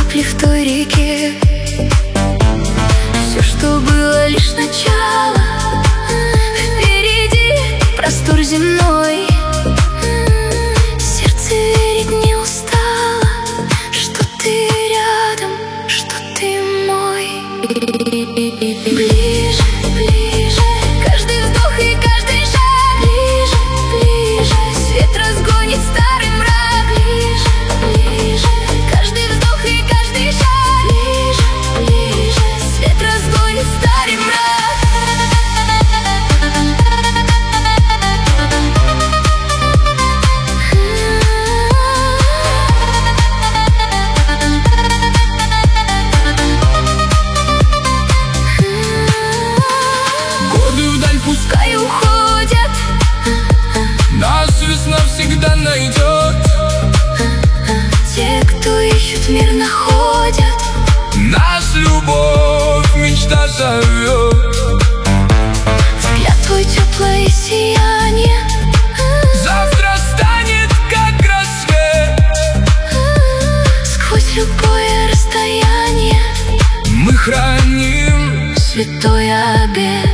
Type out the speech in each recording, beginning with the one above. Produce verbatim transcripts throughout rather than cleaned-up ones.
капли в той реке. Все, что было, лишь начало. Впереди простор земной. Сердце верить не устало, что ты рядом, что ты мой. Ближе, ближе, каждый вздох и каждый шаг. Ближе, ближе, свет разгонит старый мрак. Ближе, ближе, каждый вздох и каждый шаг. Ближе, ближе, свет разгонит старый мрак. Пускай уходят, нас весна всегда найдет. Те, кто ищет, мир находят. Нас любовь, мечта зовет. Взгляд твой теплое сияние. Завтра станет как рассвет. Сквозь любое расстояние мы храним святой обет.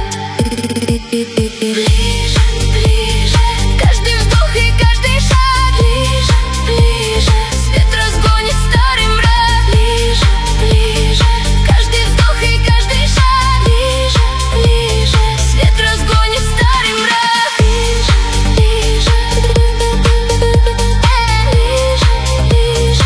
Ближе, ближе, каждый вздох и каждый шаг. Ближе, ближе, свет разгонит старый мрак. Ближе, ближе, каждый вздох и каждый шаг. Ближе, ближе, свет разгонит старый мрак. Ближе, ближе, ближе, ближе,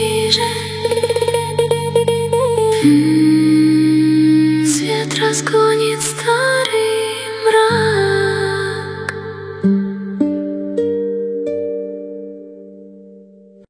Свет разгонит.